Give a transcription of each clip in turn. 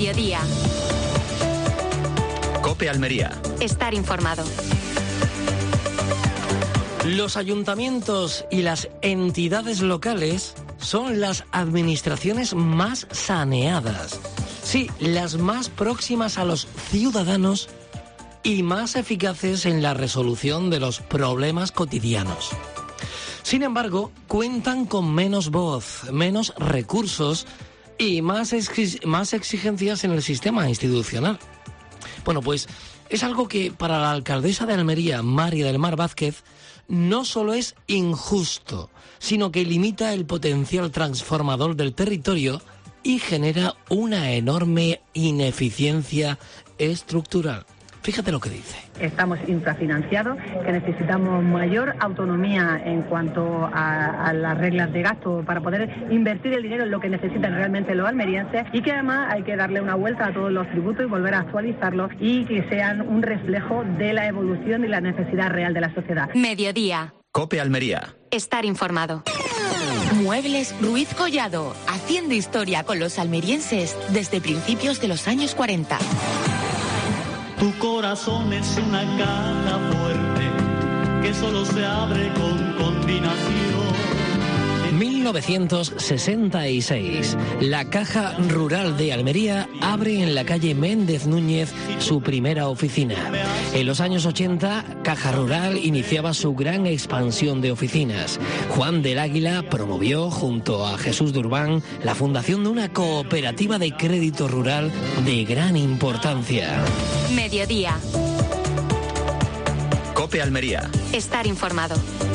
Mediodía. COPE Almería. Estar informado. Los ayuntamientos y las entidades locales son las administraciones más saneadas. Sí, las más próximas a los ciudadanos y más eficaces en la resolución de los problemas cotidianos. Sin embargo, cuentan con menos voz, menos recursos y más exigencias en el sistema institucional. Bueno, pues es algo que para la alcaldesa de Almería, María del Mar Vázquez, no solo es injusto, sino que limita el potencial transformador del territorio y genera una enorme ineficiencia estructural. Fíjate lo que dice. Estamos infrafinanciados, que necesitamos mayor autonomía en cuanto a las reglas de gasto para poder invertir el dinero en lo que necesitan realmente los almerienses, y que además hay que darle una vuelta a todos los tributos y volver a actualizarlos y que sean un reflejo de la evolución y la necesidad real de la sociedad. Mediodía. COPE Almería. Estar informado. Muebles Ruiz Collado, haciendo historia con los almerienses desde principios de los años 40. Tu corazón es una caja fuerte que solo se abre con combinación. 1966. La Caja Rural de Almería abre en la calle Méndez Núñez su primera oficina. En los años 80, Caja Rural iniciaba su gran expansión de oficinas. Juan del Águila promovió, junto a Jesús Durbán, la fundación de una cooperativa de crédito rural de gran importancia. Mediodía. COPE Almería. Estar informado.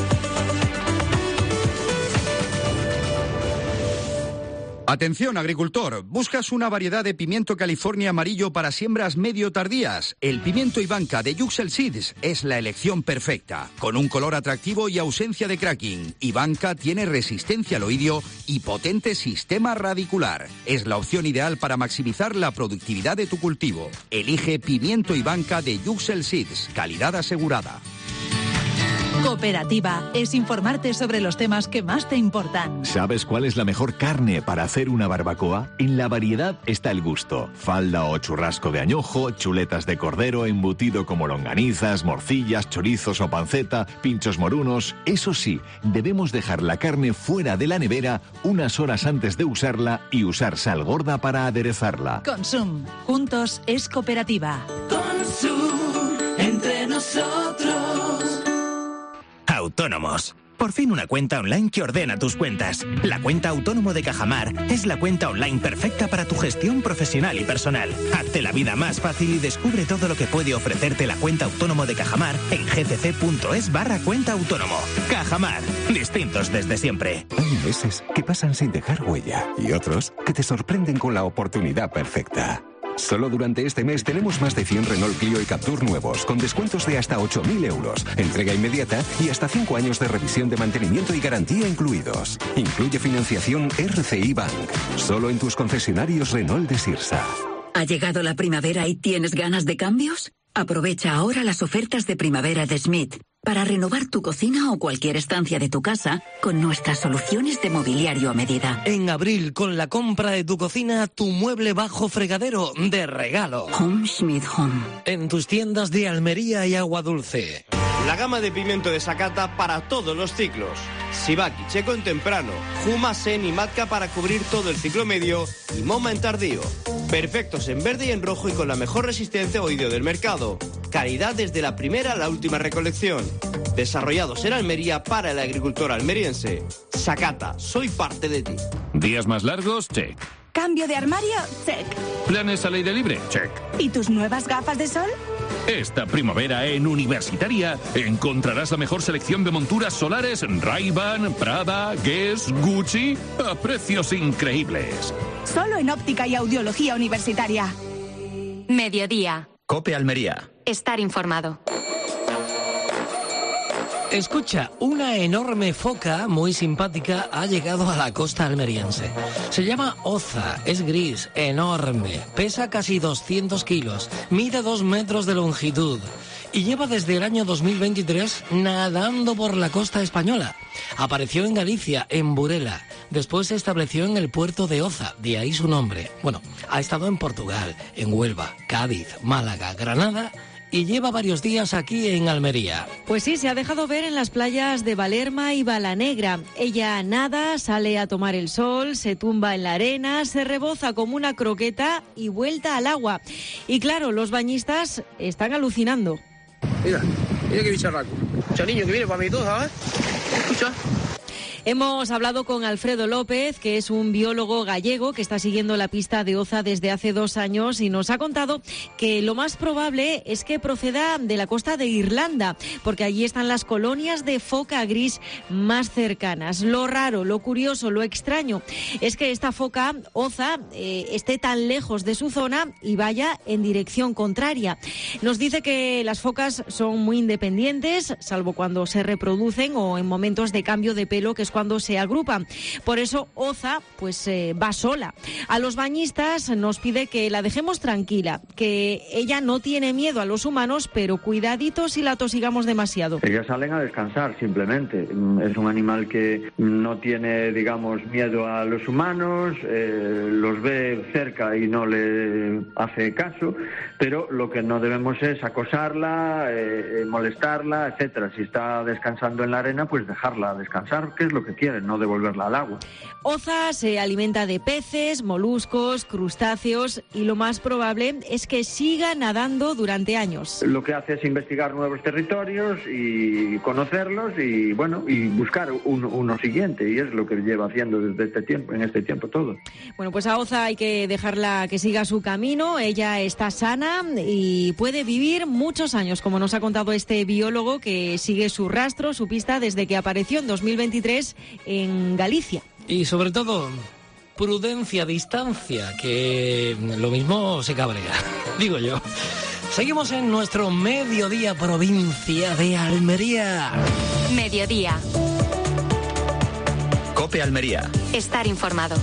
Atención, agricultor, ¿buscas una variedad de pimiento California amarillo para siembras medio tardías? El pimiento Ivanka de Yuxel Seeds es la elección perfecta. Con un color atractivo y ausencia de cracking, Ivanka tiene resistencia al oidio y potente sistema radicular. Es la opción ideal para maximizar la productividad de tu cultivo. Elige pimiento Ivanka de Yuxel Seeds, calidad asegurada. Cooperativa es informarte sobre los temas que más te importan. ¿Sabes cuál es la mejor carne para hacer una barbacoa? En la variedad está el gusto. Falda o churrasco de añojo, chuletas de cordero, embutido como longanizas, morcillas, chorizos o panceta, pinchos morunos. Eso sí, debemos dejar la carne fuera de la nevera unas horas antes de usarla y usar sal gorda para aderezarla. Consum. Juntos es cooperativa. Consum, entre nosotros. Autónomos. Por fin una cuenta online que ordena tus cuentas. La cuenta Autónomo de Cajamar es la cuenta online perfecta para tu gestión profesional y personal. Hazte la vida más fácil y descubre todo lo que puede ofrecerte la cuenta Autónomo de Cajamar en gcc.es/cuenta autónomo. Cajamar. Distintos desde siempre. Hay meses que pasan sin dejar huella y otros que te sorprenden con la oportunidad perfecta. Solo durante este mes tenemos más de 100 Renault Clio y Captur nuevos, con descuentos de hasta 8.000 euros, entrega inmediata y hasta 5 años de revisión de mantenimiento y garantía incluidos. Incluye financiación RCI Bank. Solo en tus concesionarios Renault de Sirsa. ¿Ha llegado la primavera y tienes ganas de cambios? Aprovecha ahora las ofertas de primavera de Schmidt para renovar tu cocina o cualquier estancia de tu casa con nuestras soluciones de mobiliario a medida. En abril, con la compra de tu cocina, tu mueble bajo fregadero de regalo. Home Schmidt Home. En tus tiendas de Almería y Agua Dulce. La gama de pimiento de Sakata para todos los ciclos. Sivaki Checo en temprano, Juma Sen y Matka para cubrir todo el ciclo medio y Moma en tardío. Perfectos en verde y en rojo y con la mejor resistencia a oído del mercado. Calidad desde la primera a la última recolección. Desarrollados en Almería para el agricultor almeriense. Sakata, soy parte de ti. ¿Días más largos? Check. ¿Cambio de armario? Check. ¿Planes al aire libre? Check. ¿Y tus nuevas gafas de sol? Esta primavera en Universitaria encontrarás la mejor selección de monturas solares Ray-Ban, Prada, Guess, Gucci a precios increíbles. Solo en óptica y audiología universitaria. Mediodía. COPE Almería. Estar informado. Escucha, una enorme foca muy simpática ha llegado a la costa almeriense. Se llama Oza, es gris, enorme, pesa casi 200 kilos, mide 2 metros de longitud y lleva desde el año 2023 nadando por la costa española. Apareció en Galicia, en Burela. Después se estableció en el puerto de Oza, de ahí su nombre. Bueno, ha estado en Portugal, en Huelva, Cádiz, Málaga, Granada y lleva varios días aquí en Almería. Pues sí, se ha dejado ver en las playas de Valerma y Balanegra. Ella nada, sale a tomar el sol, se tumba en la arena, se reboza como una croqueta y vuelta al agua. Y claro, los bañistas están alucinando. Mira qué bicharraco. Mucho niño que viene para mí todo, ¿sabes? Escucha. Hemos hablado con Alfredo López, que es un biólogo gallego que está siguiendo la pista de Oza desde hace 2 años y nos ha contado que lo más probable es que proceda de la costa de Irlanda, porque allí están las colonias de foca gris más cercanas. Lo raro, lo curioso, lo extraño es que esta foca, Oza, esté tan lejos de su zona y vaya en dirección contraria. Nos dice que las focas son muy independientes, salvo cuando se reproducen o en momentos de cambio de pelo, que es cuando se agrupan. Por eso Oza pues va sola. A los bañistas nos pide que la dejemos tranquila, que ella no tiene miedo a los humanos, pero cuidadito si la tosigamos demasiado. Ellas salen a descansar simplemente. Es un animal que no tiene, digamos, miedo a los humanos, los ve cerca y no le hace caso, pero lo que no debemos es acosarla, molestarla, etcétera. Si está descansando en la arena, pues dejarla descansar, que es lo que quieren, no devolverla al agua. Oza se alimenta de peces, moluscos, crustáceos y lo más probable es que siga nadando durante años. Lo que hace es investigar nuevos territorios y conocerlos y bueno, y buscar uno siguiente, y es lo que lleva haciendo desde en este tiempo todo. Bueno, pues a Oza hay que dejarla que siga su camino. Ella está sana y puede vivir muchos años, como nos ha contado este biólogo que sigue su rastro, su pista desde que apareció en 2023 en Galicia. Y sobre todo, prudencia, distancia, que lo mismo se cabrea, digo yo. Seguimos en nuestro Mediodía Provincia de Almería. Mediodía. COPE Almería. Estar informado.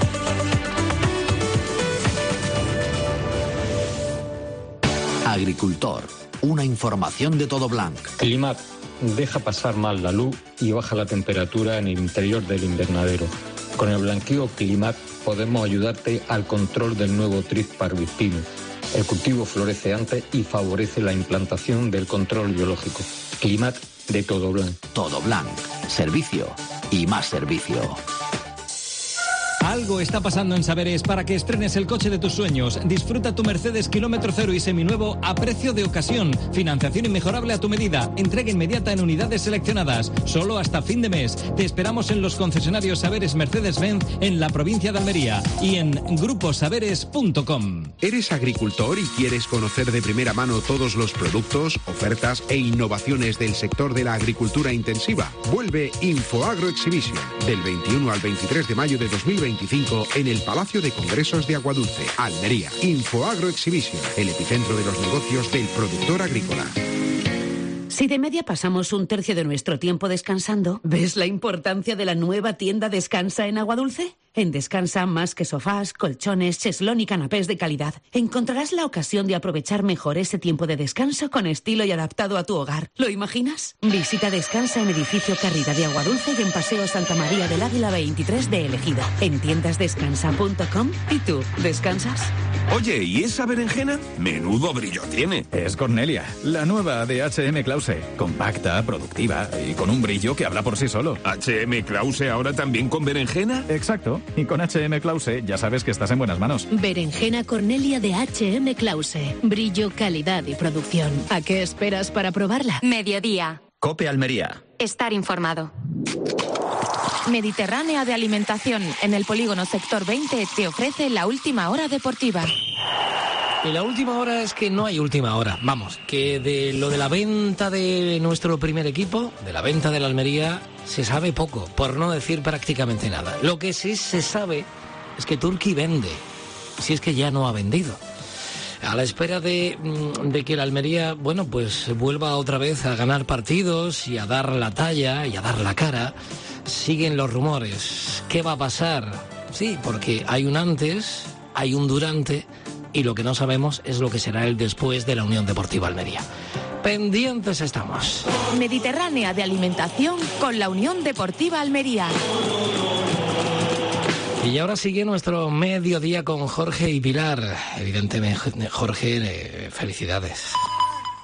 Agricultor. Una información de Todo Blanc. Climat. Deja pasar mal la luz y baja la temperatura en el interior del invernadero. Con el blanqueo Climat podemos ayudarte al control del nuevo Trip parvipino. El cultivo florece antes y favorece la implantación del control biológico. Climat de Todo Blanc. Todo Blanc. Servicio y más servicio. Algo está pasando en Saberes para que estrenes el coche de tus sueños. Disfruta tu Mercedes kilómetro cero y seminuevo a precio de ocasión. Financiación inmejorable a tu medida. Entrega inmediata en unidades seleccionadas. Solo hasta fin de mes. Te esperamos en los concesionarios Saberes Mercedes-Benz en la provincia de Almería y en gruposaberes.com. ¿Eres agricultor y quieres conocer de primera mano todos los productos, ofertas e innovaciones del sector de la agricultura intensiva? Vuelve InfoAgro Exhibition del 21 al 23 de mayo de 2025 en el Palacio de Congresos de Aguadulce, Almería. InfoAgro Exhibition, el epicentro de los negocios del productor agrícola. Si de media pasamos un tercio de nuestro tiempo descansando, ¿ves la importancia de la nueva tienda Descansa en Aguadulce? En Descansa, más que sofás, colchones, cheslón y canapés de calidad, encontrarás la ocasión de aprovechar mejor ese tiempo de descanso con estilo y adaptado a tu hogar. ¿Lo imaginas? Visita Descansa en Edificio Carrera de Aguadulce y en Paseo Santa María del Águila 23 de Elegida. En tiendasdescansa.com. ¿Y tú, descansas? Oye, ¿y esa berenjena? Menudo brillo tiene. Es Cornelia, la nueva de H.M. Klause. Compacta, productiva y con un brillo que habla por sí solo. ¿H.M. Klause ahora también con berenjena? Exacto. Y con H.M. Klause ya sabes que estás en buenas manos. Berenjena Cornelia de H.M. Klause. Brillo, calidad y producción. ¿A qué esperas para probarla? Mediodía. COPE Almería. Estar informado. Mediterránea de Alimentación, en el polígono Sector 20, te ofrece la última hora deportiva. Y la última hora es que no hay última hora. Vamos, que de lo de la venta de nuestro primer equipo, de la venta de la Almería, se sabe poco, por no decir prácticamente nada. Lo que sí se sabe es que Turki vende, si es que ya no ha vendido. A la espera de que la Almería, bueno, pues vuelva otra vez a ganar partidos y a dar la talla y a dar la cara, siguen los rumores. ¿Qué va a pasar? Sí, porque hay un antes, hay un durante, y lo que no sabemos es lo que será el después de la Unión Deportiva Almería. pendientes estamos. Mediterránea de alimentación con la Unión Deportiva Almería. Y ahora sigue nuestro mediodía con Jorge y Pilar. Evidentemente, Jorge, felicidades.